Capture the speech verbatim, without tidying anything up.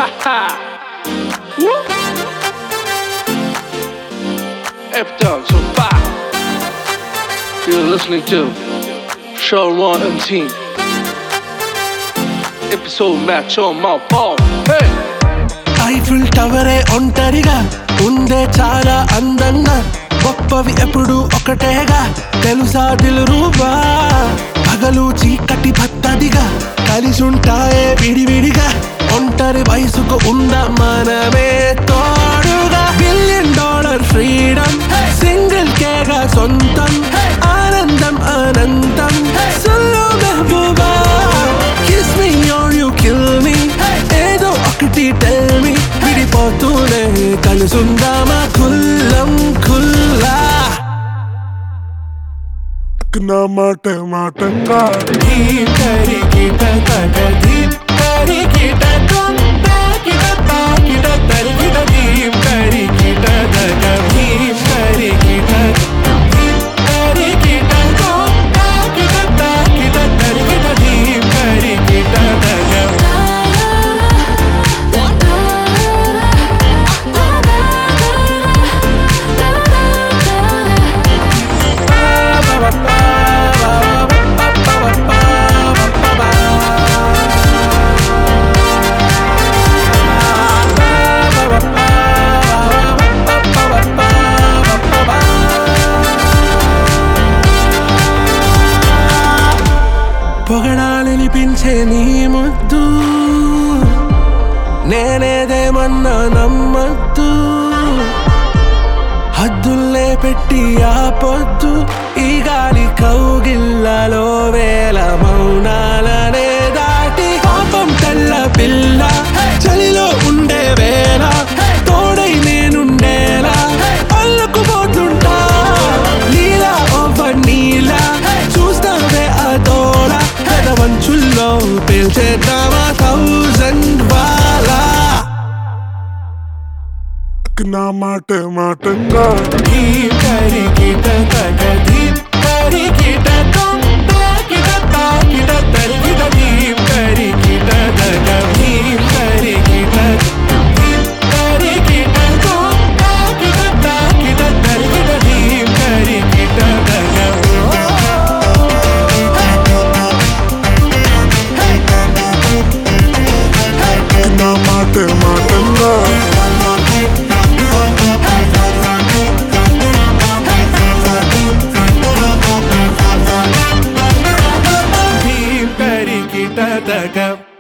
F-Dubs on fire. You're listening to Sean One and Team. Episode match on my phone. Hey! Eiffel టవరే ఒంటరిగా ఉందే చాలా అందంగా, గొప్పవి ఎప్పుడు ఒకటేగా తెలుసా దిల్‌రుబా. పగలు చీకటి పత్తదిగా కలిసుంటాయే విడివిడిగా, ఒంటరి వయసుకు ఉందా మనమే తోడుగా. బిలియన్ డాలర్ ఫ్రీడమ్ సింగిల్ కేగా సొంతం, ఆనందం అనంతం సల్లో మెహబూబా. Kiss me or you kill me, ఏదో ఒకటి టెల్ మీ, విడిపోతూనే కలుసుందామా కుల్లం కుల్లా. నా మాట మాటంగా ధీమ్ కరిగిట తగధీమ్ కరిగిట కొందాకిట తాకిట తరిగిట ధీమ్ కరిగిట తగధీమ్ కరిగిట ధీమ్ కరిగిట కొందాకిట తాకిట తరిగిట ధీమ్ కరిగిట తగ. పొగడాలనిపించే నీ ముద్దు, నేనేదేమన్నా నమ్మద్దు. హద్దుల్లే పెట్టి ఆపొద్దు, ఈ గాలి కౌగిల్లలో వేల మౌనాలనే దాటి. పాపం తెల్ల పిల్ల చలిలో ఉండే వేళ తోడై నేనుండేలా అల్లుకుపోతుంటా. నీలా ఓవర్ నీలా చూస్తావే అదోలా, మంచుల్లో పేల్చేద్దామా థౌజండ్ వాలా. నా మాట మాటంగా ధీమ్ కరిగిట తగధీమ్ కరిగిట కొందాకిట తాకిట తరిగిట ధీమ్ కరిగిట తగ. ధీమ్ కరిగిట ధీమ్ కరిగిట కొందాకిట తాకిట తరిగిట ధీమ్ కరిగిట తగ. నా మాట మాటంగా ధీమ్ కరిగిట తగ.